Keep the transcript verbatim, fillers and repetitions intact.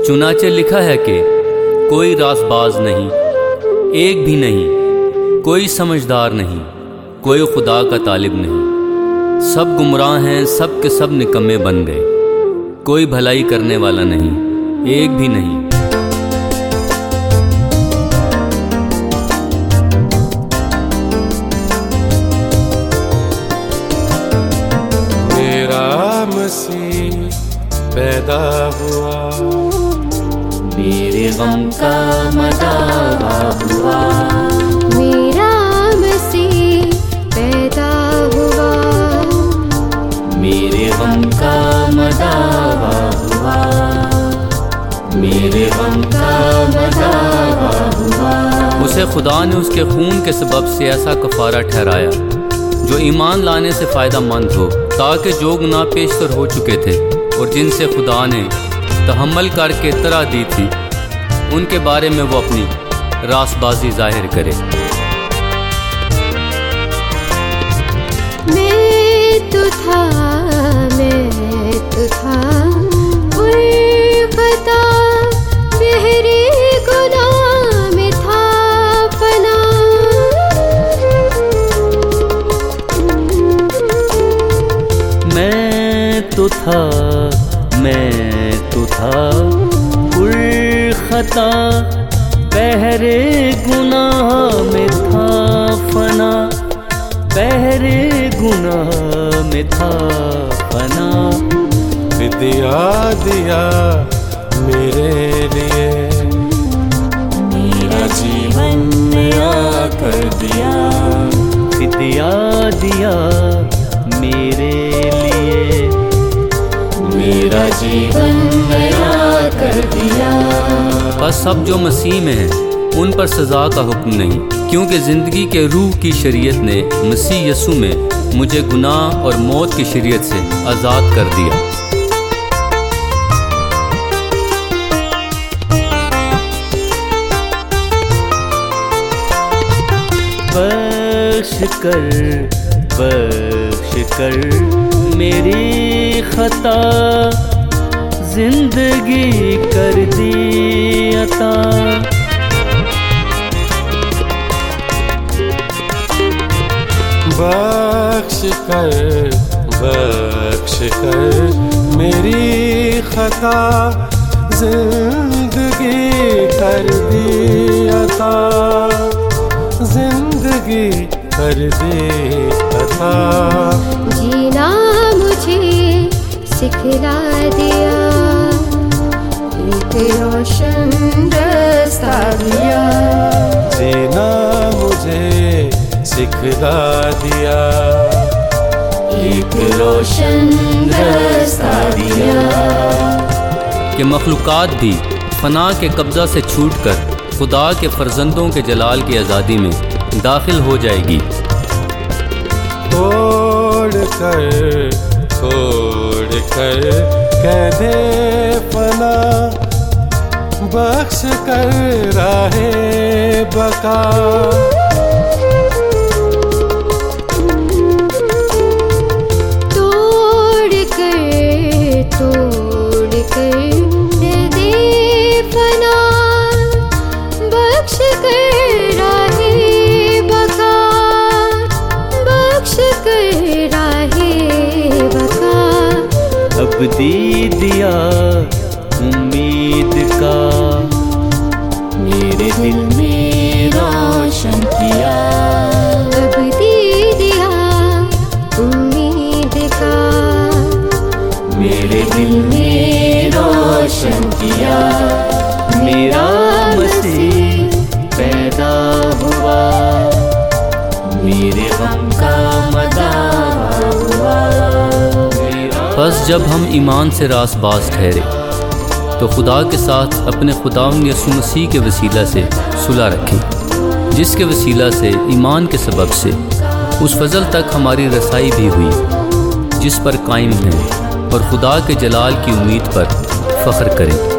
चुनाचे लिखा है कि कोई रासबाज नहीं, एक भी नहीं, कोई समझदार नहीं, कोई खुदा का तालिब नहीं। सब गुमराह हैं, सब के सब निकम्मे बन गए, कोई भलाई करने वाला नहीं, एक भी नहीं। मेरा मसीह पैदा हुआ, मेरे गम का मदावा हुआ। मेरा मसीह पैदा हुआ, मेरे गम का मदावा हुआ। मेरे गम का मदावा हुआ। उसे खुदा ने उसके खून के सबब से ऐसा कफारा ठहराया जो ईमान लाने से फ़ायदा मंद हो, ताकि जो गुनाह पेशतर हो चुके थे और जिनसे खुदा ने तहम्मुल करके तरह दी थी, उनके बारे में वो अपनी रासबाजी जाहिर करे। मैं तो था, मैं तो था उल्फता, बहरे गुनाह में था फना। मैं तो था, मैं तो था उल्खता, बहरे गुनाह में था फना, बहरे गुनाह में था फना। फिदिया दिया मेरे लिए, मेरा जीवन नया कर दिया। फिदिया दिया मेरे लिए, मेरा जीवन नया कर दिया। बस अब जो मसीह में है उन पर सज़ा का हुक्म नहीं, क्योंकि ज़िंदगी के रूह की शरीयत ने मसीह यसू में मुझे गुनाह और मौत की शरीयत से आज़ाद कर दिया। बख्श कर, बख्श कर मेरी खता, जिंदगी कर दी अता। बख्श कर, बख्श कर मेरी खता, जिंदगी कर दी अता, जिंदगी कर दी अता। जीना मुझे सिखला दिया, एक रोशन रास्ता दिया। जीना मुझे सिखला दिया, एक रोशन रास्ता दिया। कि मखलूक़ात भी फना के कब्ज़ा से छूटकर खुदा के फर्जंदों के जलाल की आज़ादी में दाखिल हो जाएगी। तोड़ कर, तोड़ कर कह दे फना, बख्श कर राहे बका। तोड़ कर, तोड़ कर दे फना, बख्श कर राहे बका, बख्श कर राहे बका। अब दे दिया उम्मीद का, मेरे दिल में रोशन किया। अब दे दिया उम्मीद का, मेरे दिल में रोशन किया। मेरा मसीह पैदा हुआ, मेरे गम का मदावा हुआ। बस जब हम ईमान से रासबाज ठहरे तो खुदा के साथ अपने खुदावंद यसू मसीह के वसीला से सुलह रखें, जिसके वसीला से ईमान के सबब से उस फजल तक हमारी रसाई भी हुई जिस पर कायम हैं, और खुदा के जलाल की उम्मीद पर फ़ख्र करें।